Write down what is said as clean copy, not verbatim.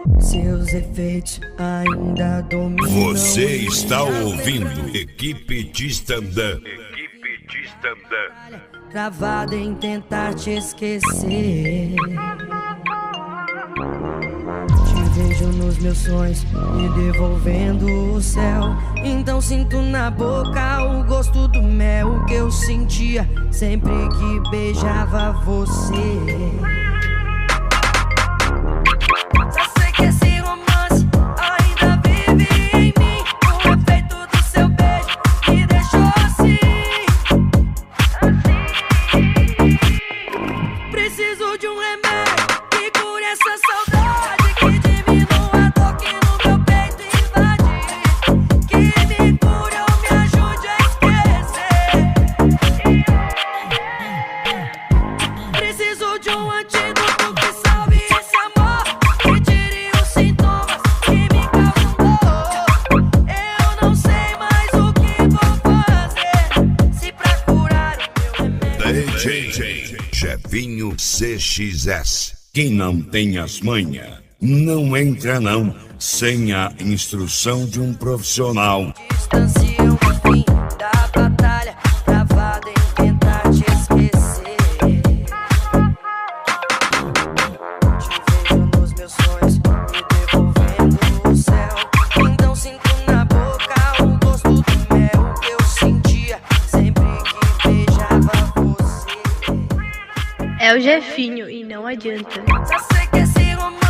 Seus efeitos ainda dominam. Você está ouvindo Equipe de Stand-Up. Equipe de Stand-Up. Travada em tentar te esquecer. Te vejo nos meus sonhos, me devolvendo o céu. Então sinto na boca o gosto do mel que eu sentia sempre que beijava você. Só sei que esse romance ainda vive em mim. O efeito do seu beijo me deixou assim. Preciso de um remédio que cure essa saudade, que diminua a dor que no meu peito invade, que me cure ou me ajude a esquecer. Preciso de um antídoto que salve esse amor, que tire os sintomas que me causam dor. Eu não sei mais o que vou fazer, se pra curar o meu remédio. DJ Chefinho CXS. Quem não tem as manhas, não entra não, sem a instrução de um profissional. Distanciam o fim da batalha, travada em tentar te esquecer. Te vejo nos meus sonhos, me devolvendo o céu. Então sinto na boca o gosto do mel que eu sentia sempre que beijava você. É o Jefinho e não adianta. Só sei que esse romance